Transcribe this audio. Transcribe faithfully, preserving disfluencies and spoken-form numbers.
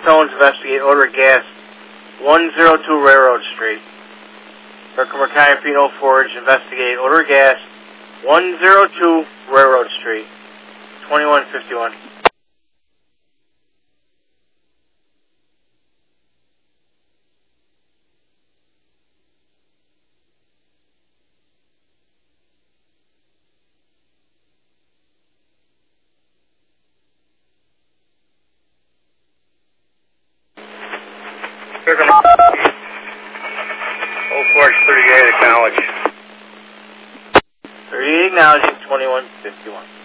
tones, investigate odor of gas, one oh two Railroad Street. Herkimer County Penal Forge, investigate odor of gas, one oh two Railroad Street, twenty-one fifty-one. Old Forge thirty-eight, acknowledge. thirty-eight acknowledging, twenty-one fifty-one.